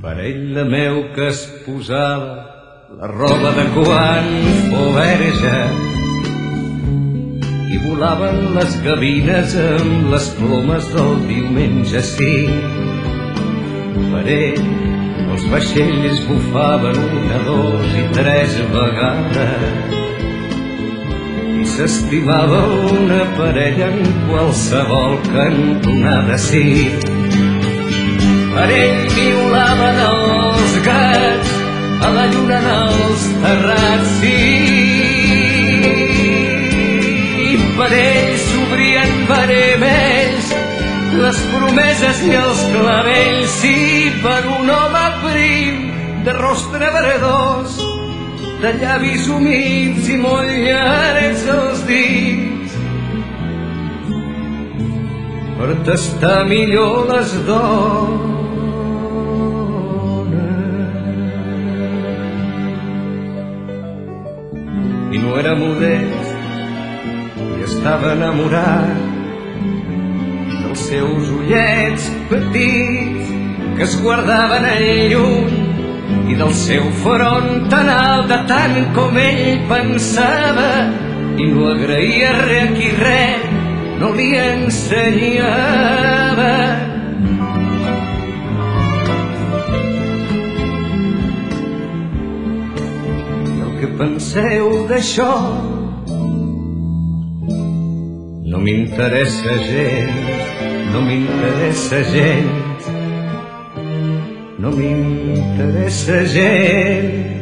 Parell de meu que es posava la roba de quan fou verge i volaven les gavines amb les plomes del diumenge cinc. Per ell els vaixells bufaven una, dos i tres vegades i s'estimava una parella en qualsevol cantonada, sí. Per ell violaven els gats a la lluna en els terrats, sí. I per ell s'obrien veremells les promeses i els clavells, sí. Per un home prim, de rostre verdós, de llavis humits i molt llargs els dits, per tastar millor les dones. I no era modest i estava enamorat dels seus ullets petits que es guardaven en lluny i del seu front tan alt de tant com ell pensava, i no agraïa res a qui res no li ensenyava. I el que penseu d'això no m'interessa gens, no m'interessa gens, no m'interessa gens.